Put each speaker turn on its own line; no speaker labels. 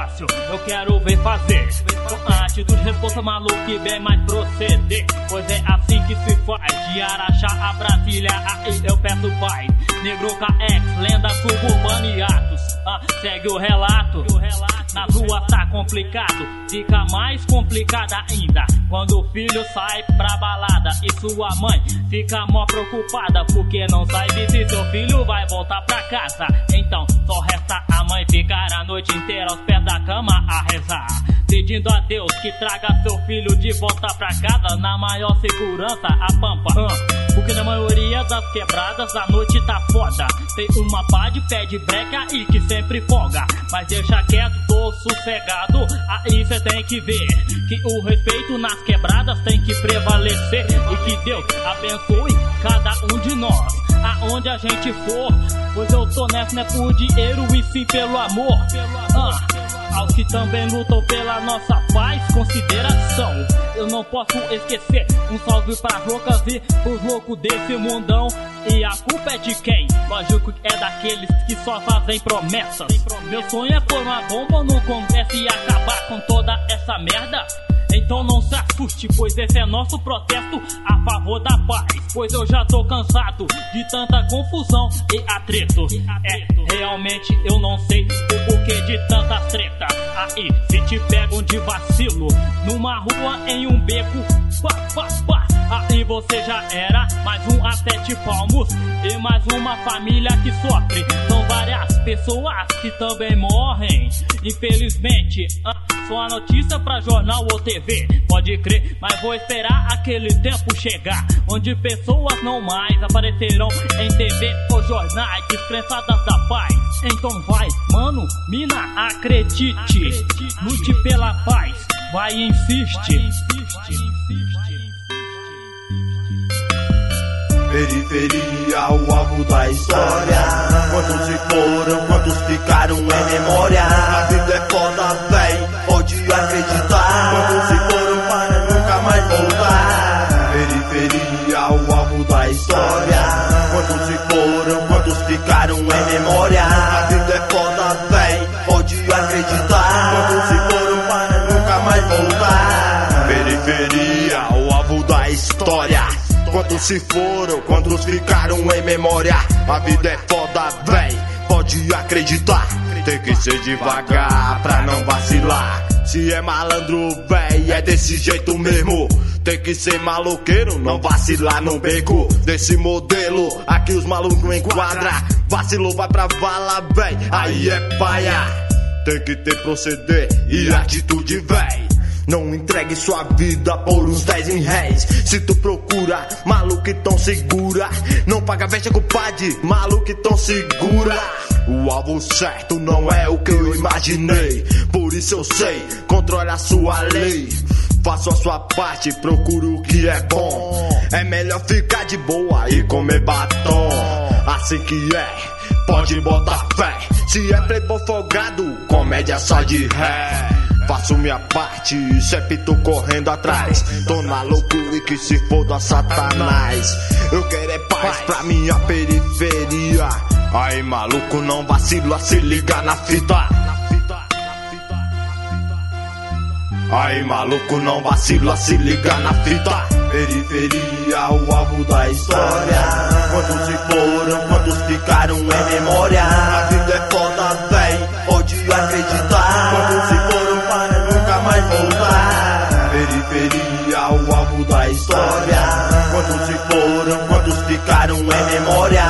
fácil, eu quero ver fazer. Com atitude resposta maluca e bem mais proceder. Pois é assim que se faz, de Araxá a Brasília, aí eu peço paz. Negro KX, lenda suburbana e atos. Segue o relato. Na rua tá complicado, fica mais complicado ainda quando o filho sai pra balada e sua mãe fica mó preocupada porque não sabe se seu filho vai voltar pra casa. Então só resta a mãe ficar a noite inteira aos pés da cama a rezar, pedindo a Deus que traga seu filho de volta pra casa na maior segurança, a pampa. Porque na maioria das quebradas a noite tá foda. Tem uma pá de pé de breca e que sempre folga, mas deixa quieto, tô sossegado. Aí cê tem que ver que o respeito nas quebradas tem que prevalecer. E que Deus abençoe cada um de nós, aonde a gente for. Pois eu tô nessa, não é por dinheiro e sim pelo amor. Aos que também lutam pela nossa paz, consideração. Eu não posso esquecer, um salve pras loucas e pros loucos desse mundão. E a culpa é de quem? Lógico que é daqueles que só fazem promessas. Meu sonho é pôr uma bomba no Congresso e acabar com toda essa merda. Então não se assuste, pois esse é nosso protesto a favor da paz. Pois eu já tô cansado de tanta confusão e atrito. Realmente eu não sei o porquê de tantas tretas. Aí, se te pegam de vacilo numa rua, em um beco, aí você já era mais um a 7 palmos e mais uma família que sofre. São várias pessoas que também morrem, infelizmente. Só a notícia pra jornal ou TV, pode crer, mas vou esperar aquele tempo chegar, onde pessoas não mais aparecerão em TV ou jornais descrençadas da paz. Então vai, mano, mina, acredite, lute pela paz, vai e insiste.
Periferia, o alvo da história. Quantos se foram, quantos ficaram em memória. A vida é foda, véi, pode acreditar. Quantos se foram para nunca mais voltar. Periferia, o alvo da história. Quantos se foram, quantos ficaram em memória. A vida é foda, véi, pode acreditar. Quantos se foram para nunca mais voltar. Periferia, o alvo da história. Quantos se foram, quantos ficaram em memória. A vida é foda, véi, pode acreditar. Tem que ser devagar pra não vacilar. Se é malandro, véi, é desse jeito mesmo. Tem que ser maloqueiro, não vacilar no beco. Desse modelo, aqui os malucos enquadra. Vacilou, vai pra vala, véi, aí é paia. Tem que ter proceder e atitude, véi. Não entregue sua vida por uns 10 em réis. Se tu procura, maluco então segura. Não paga veste, compadre, maluco então segura. O alvo certo não é o que eu imaginei. Por isso eu sei, controle a sua lei. Faça a sua parte, procura o que é bom. É melhor ficar de boa e comer batom. Assim que é, pode botar fé. Se é playboy folgado, comédia só de ré. Faço minha parte, sempre tô correndo atrás. Tô na loucura e que se foda Satanás. Eu quero é paz pra minha periferia. Aí maluco, não vacila, se liga na fita. Aí maluco, não vacila, se liga na fita. Periferia, o alvo da história. Quantos se foram, quantos ficaram em memória. A vida é foda, véi, pode acreditar. Quantos se foram para nunca mais voltar. Periferia, o alvo da história. Quantos se foram, quantos ficaram em memória.